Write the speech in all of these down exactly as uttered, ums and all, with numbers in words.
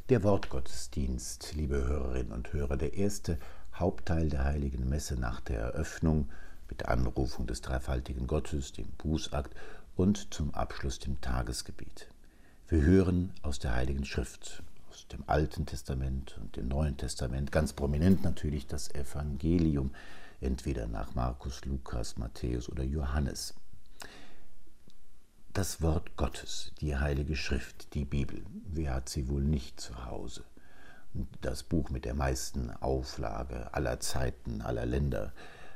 Der Wortgottesdienst, liebe Hörerinnen und Hörer, der erste Hauptteil der Heiligen Messe nach der Eröffnung mit der Anrufung des dreifaltigen Gottes, dem Bußakt und zum Abschluss dem Tagesgebet. Wir hören aus der Heiligen Schrift, aus dem Alten Testament und dem Neuen Testament, ganz prominent natürlich das Evangelium, entweder nach Markus, Lukas, Matthäus oder Johannes. Das Wort Gottes, die Heilige Schrift, die Bibel, wer hat sie wohl nicht zu Hause? Das Buch mit der meisten Auflage aller Zeiten, aller Länder.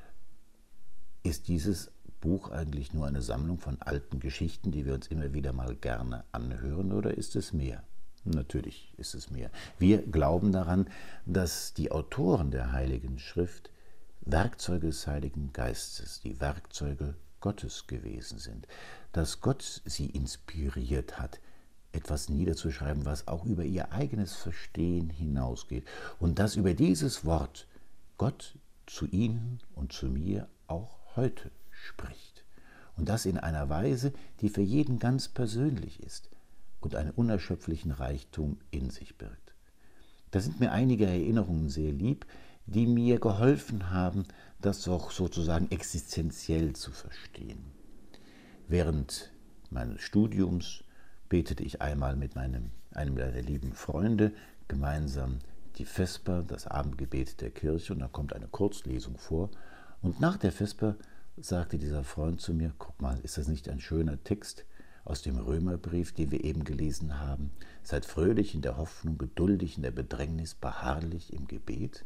Ist dieses Buch eigentlich nur eine Sammlung von alten Geschichten, die wir uns immer wieder mal gerne anhören, oder ist es mehr? Natürlich ist es mehr. Wir glauben daran, dass die Autoren der Heiligen Schrift Werkzeuge des Heiligen Geistes, die Werkzeuge Gottes gewesen sind, dass Gott sie inspiriert hat, etwas niederzuschreiben, was auch über ihr eigenes Verstehen hinausgeht und dass über dieses Wort Gott zu ihnen und zu mir auch heute spricht und das in einer Weise, die für jeden ganz persönlich ist und einen unerschöpflichen Reichtum in sich birgt. Da sind mir einige Erinnerungen sehr lieb, die mir geholfen haben, das auch sozusagen existenziell zu verstehen. Während meines Studiums betete ich einmal mit meinem, einem meiner lieben Freunde gemeinsam die Vesper, das Abendgebet der Kirche, und da kommt eine Kurzlesung vor. Und nach der Vesper sagte dieser Freund zu mir: Guck mal, ist das nicht ein schöner Text aus dem Römerbrief, den wir eben gelesen haben? Seid fröhlich in der Hoffnung, geduldig in der Bedrängnis, beharrlich im Gebet.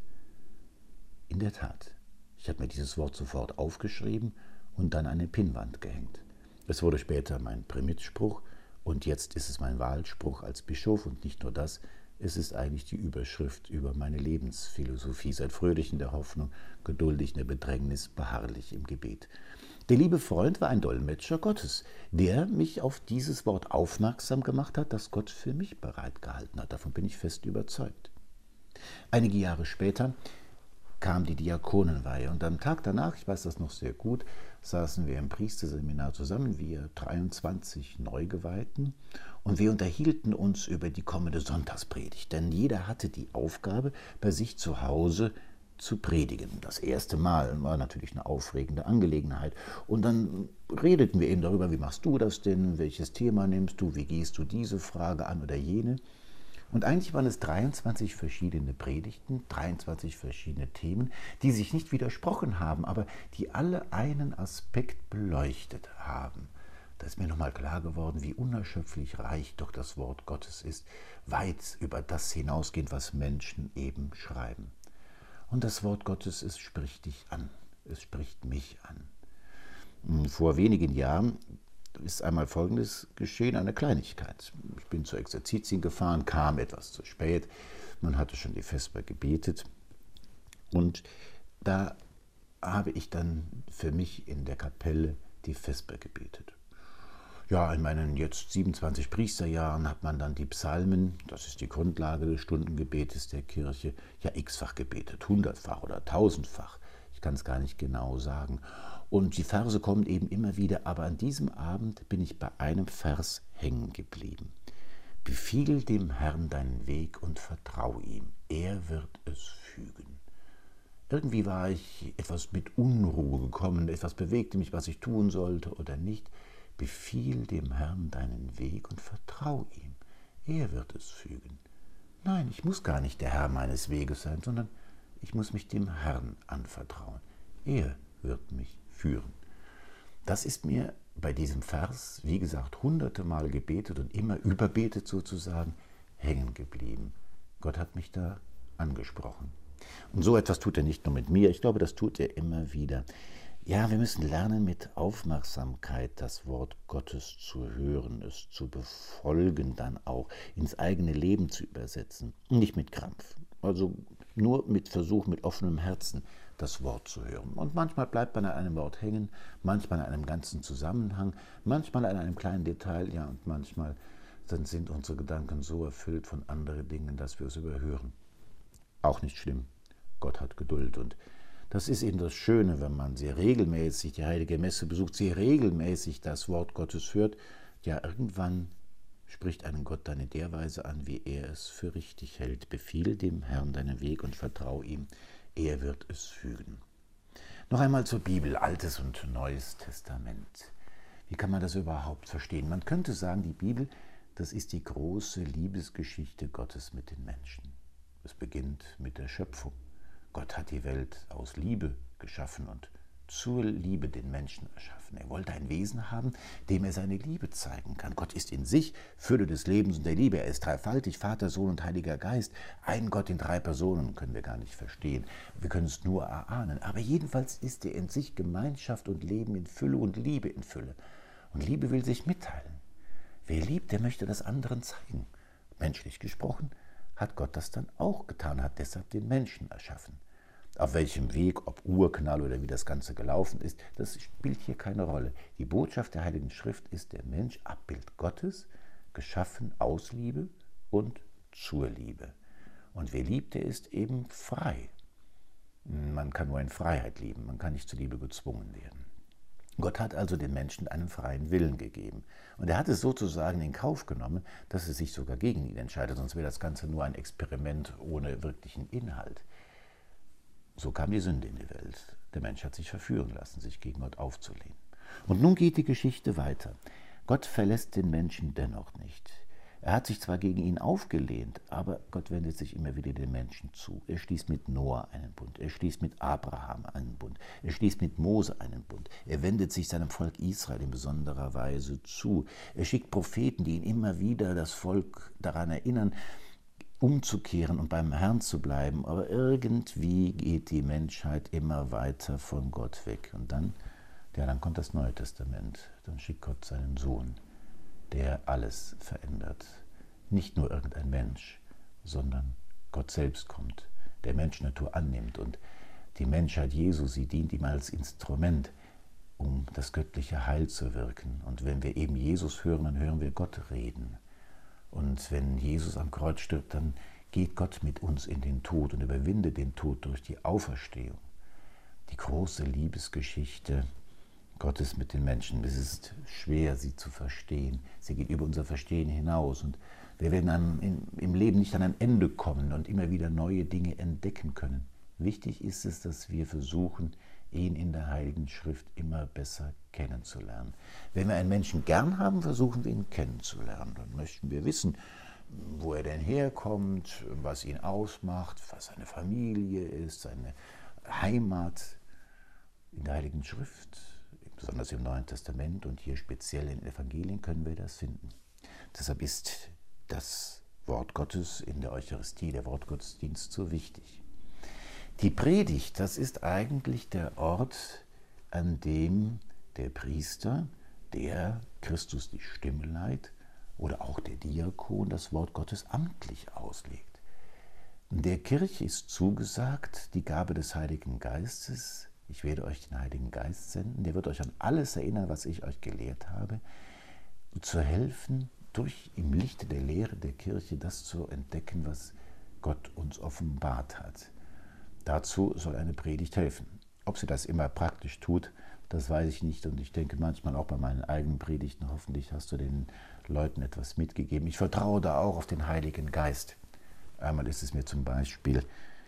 In der Tat, ich habe mir dieses Wort sofort aufgeschrieben und dann an eine Pinnwand gehängt. Es wurde später mein Primitspruch und jetzt ist es mein Wahlspruch als Bischof, und nicht nur das, es ist eigentlich die Überschrift über meine Lebensphilosophie. Seid fröhlich in der Hoffnung, geduldig in der Bedrängnis, beharrlich im Gebet. Der liebe Freund war ein Dolmetscher Gottes, der mich auf dieses Wort aufmerksam gemacht hat, das Gott für mich bereitgehalten hat. Davon bin ich fest überzeugt. Einige Jahre später kam die Diakonenweihe und am Tag danach, ich weiß das noch sehr gut, saßen wir im Priesterseminar zusammen, wir dreiundzwanzig Neugeweihten, und wir unterhielten uns über die kommende Sonntagspredigt, denn jeder hatte die Aufgabe, bei sich zu Hause zu predigen. Das erste Mal war natürlich eine aufregende Angelegenheit, und dann redeten wir eben darüber: Wie machst du das denn, welches Thema nimmst du, wie gehst du diese Frage an oder jene? Und eigentlich waren es dreiundzwanzig verschiedene Predigten, dreiundzwanzig verschiedene Themen, die sich nicht widersprochen haben, aber die alle einen Aspekt beleuchtet haben. Da ist mir nochmal klar geworden, wie unerschöpflich reich doch das Wort Gottes ist, weit über das hinausgehend, was Menschen eben schreiben. Und das Wort Gottes, es spricht dich an, es spricht mich an. Vor wenigen Jahren ist einmal Folgendes geschehen, eine Kleinigkeit. Ich bin zur Exerzitien gefahren, kam etwas zu spät, man hatte schon die Vesper gebetet, und da habe ich dann für mich in der Kapelle die Vesper gebetet. Ja, in meinen jetzt siebenundzwanzig Priesterjahren hat man dann die Psalmen, das ist die Grundlage des Stundengebetes der Kirche, ja x-fach gebetet, hundertfach oder tausendfach. Ich kann es gar nicht genau sagen. Und die Verse kommen eben immer wieder, aber an diesem Abend bin ich bei einem Vers hängen geblieben. Befiehl dem Herrn deinen Weg und vertrau ihm, er wird es fügen. Irgendwie war ich etwas mit Unruhe gekommen, etwas bewegte mich, was ich tun sollte oder nicht. Befiehl dem Herrn deinen Weg und vertrau ihm, er wird es fügen. Nein, ich muss gar nicht der Herr meines Weges sein, sondern ich muss mich dem Herrn anvertrauen. Er wird mich führen. Das ist mir bei diesem Vers, wie gesagt, hunderte Mal gebetet und immer überbetet sozusagen, hängen geblieben. Gott hat mich da angesprochen. Und so etwas tut er nicht nur mit mir, ich glaube, das tut er immer wieder. Ja, wir müssen lernen, mit Aufmerksamkeit das Wort Gottes zu hören, es zu befolgen, dann auch ins eigene Leben zu übersetzen. Nicht mit Krampf, also nur mit Versuch, mit offenem Herzen das Wort zu hören. Und manchmal bleibt man an einem Wort hängen, manchmal an einem ganzen Zusammenhang, manchmal an einem kleinen Detail, ja, und manchmal dann sind unsere Gedanken so erfüllt von anderen Dingen, dass wir es überhören. Auch nicht schlimm. Gott hat Geduld, und das ist eben das Schöne, wenn man sehr regelmäßig die Heilige Messe besucht, sehr regelmäßig das Wort Gottes hört. Ja, irgendwann spricht einen Gott dann in der Weise an, wie er es für richtig hält. Befiehl dem Herrn deinen Weg und vertrau ihm, er wird es fügen. Noch einmal zur Bibel, Altes und Neues Testament. Wie kann man das überhaupt verstehen? Man könnte sagen, die Bibel, das ist die große Liebesgeschichte Gottes mit den Menschen. Es beginnt mit der Schöpfung. Gott hat die Welt aus Liebe geschaffen und zur Liebe den Menschen erschaffen. Er wollte ein Wesen haben, dem er seine Liebe zeigen kann. Gott ist in sich Fülle des Lebens und der Liebe. Er ist dreifaltig, Vater, Sohn und Heiliger Geist. Ein Gott in drei Personen können wir gar nicht verstehen. Wir können es nur erahnen. Aber jedenfalls ist er in sich Gemeinschaft und Leben in Fülle und Liebe in Fülle. Und Liebe will sich mitteilen. Wer liebt, der möchte das anderen zeigen. Menschlich gesprochen hat Gott das dann auch getan, hat deshalb den Menschen erschaffen. Auf welchem Weg, ob Urknall oder wie das Ganze gelaufen ist, das spielt hier keine Rolle. Die Botschaft der Heiligen Schrift ist der Mensch, Abbild Gottes, geschaffen aus Liebe und zur Liebe. Und wer liebt, der ist eben frei. Man kann nur in Freiheit lieben, man kann nicht zur Liebe gezwungen werden. Gott hat also den Menschen einen freien Willen gegeben. Und er hat es sozusagen in Kauf genommen, dass er sich sogar gegen ihn entscheidet, sonst wäre das Ganze nur ein Experiment ohne wirklichen Inhalt. So kam die Sünde in die Welt. Der Mensch hat sich verführen lassen, sich gegen Gott aufzulehnen. Und nun geht die Geschichte weiter. Gott verlässt den Menschen dennoch nicht. Er hat sich zwar gegen ihn aufgelehnt, aber Gott wendet sich immer wieder den Menschen zu. Er schließt mit Noah einen Bund, er schließt mit Abraham einen Bund, er schließt mit Mose einen Bund. Er wendet sich seinem Volk Israel in besonderer Weise zu. Er schickt Propheten, die ihn immer wieder das Volk daran erinnern, umzukehren und beim Herrn zu bleiben, aber irgendwie geht die Menschheit immer weiter von Gott weg. Und dann, ja, dann kommt das Neue Testament, dann schickt Gott seinen Sohn, der alles verändert. Nicht nur irgendein Mensch, sondern Gott selbst kommt, der Menschennatur annimmt und die Menschheit Jesu, sie dient ihm als Instrument, um das göttliche Heil zu wirken. Und wenn wir eben Jesus hören, dann hören wir Gott reden. Und wenn Jesus am Kreuz stirbt, dann geht Gott mit uns in den Tod und überwindet den Tod durch die Auferstehung. Die große Liebesgeschichte Gottes mit den Menschen. Es ist schwer, sie zu verstehen. Sie geht über unser Verstehen hinaus. Und wir werden an, in, im Leben nicht an ein Ende kommen und immer wieder neue Dinge entdecken können. Wichtig ist es, dass wir versuchen, ihn in der Heiligen Schrift immer besser kennenzulernen. Wenn wir einen Menschen gern haben, versuchen wir ihn kennenzulernen. Dann möchten wir wissen, wo er denn herkommt, was ihn ausmacht, was seine Familie ist, seine Heimat. In der Heiligen Schrift, besonders im Neuen Testament und hier speziell in den Evangelien, können wir das finden. Deshalb ist das Wort Gottes in der Eucharistie, der Wortgottesdienst, so wichtig. Die Predigt, das ist eigentlich der Ort, an dem der Priester, der Christus die Stimme leiht, oder auch der Diakon das Wort Gottes amtlich auslegt. Der Kirche ist zugesagt die Gabe des Heiligen Geistes. Ich werde euch den Heiligen Geist senden, der wird euch an alles erinnern, was ich euch gelehrt habe, zu helfen, durch im Lichte der Lehre der Kirche das zu entdecken, was Gott uns offenbart hat. Dazu soll eine Predigt helfen. Ob sie das immer praktisch tut, das weiß ich nicht. Und ich denke manchmal auch bei meinen eigenen Predigten, hoffentlich hast du den Leuten etwas mitgegeben. Ich vertraue da auch auf den Heiligen Geist. Einmal ist es mir zum Beispiel,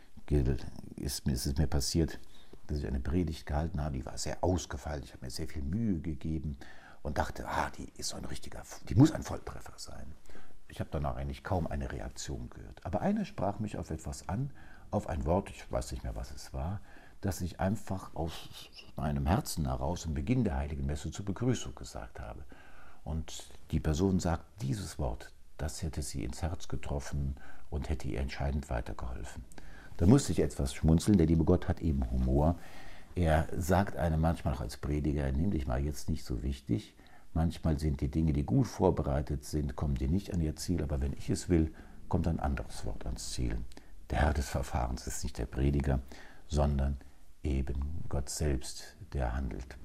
ist, ist es mir passiert, dass ich eine Predigt gehalten habe, die war sehr ausgefeilt. Ich habe mir sehr viel Mühe gegeben und dachte, ah, die ist so ein richtiger, die muss ein Volltreffer sein. Ich habe danach eigentlich kaum eine Reaktion gehört. Aber einer sprach mich auf etwas an, auf ein Wort, ich weiß nicht mehr, was es war, das ich einfach aus meinem Herzen heraus am Beginn der Heiligen Messe zur Begrüßung gesagt habe. Und die Person sagt, dieses Wort, das hätte sie ins Herz getroffen und hätte ihr entscheidend weitergeholfen. Da musste ich etwas schmunzeln, der liebe Gott hat eben Humor. Er sagt einem manchmal auch als Prediger, nimm dich mal jetzt nicht so wichtig. Manchmal sind die Dinge, die gut vorbereitet sind, kommen dir nicht an ihr Ziel, aber wenn ich es will, kommt ein anderes Wort ans Ziel. Der Herr des Verfahrens ist nicht der Prediger, sondern eben Gott selbst, der handelt.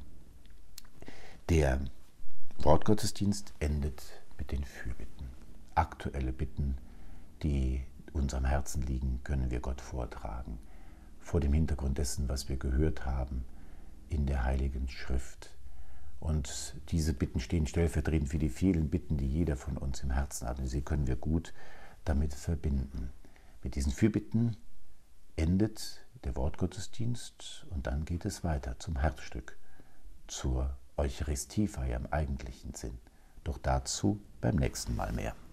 Der Wortgottesdienst endet mit den Fürbitten. Aktuelle Bitten, die uns am Herzen liegen, können wir Gott vortragen. Vor dem Hintergrund dessen, was wir gehört haben in der Heiligen Schrift. Und diese Bitten stehen stellvertretend für die vielen Bitten, die jeder von uns im Herzen hat. Und sie können wir gut damit verbinden. Mit diesen Fürbitten endet der Wortgottesdienst und dann geht es weiter zum Herzstück, zur Eucharistiefeier im eigentlichen Sinn. Doch dazu beim nächsten Mal mehr.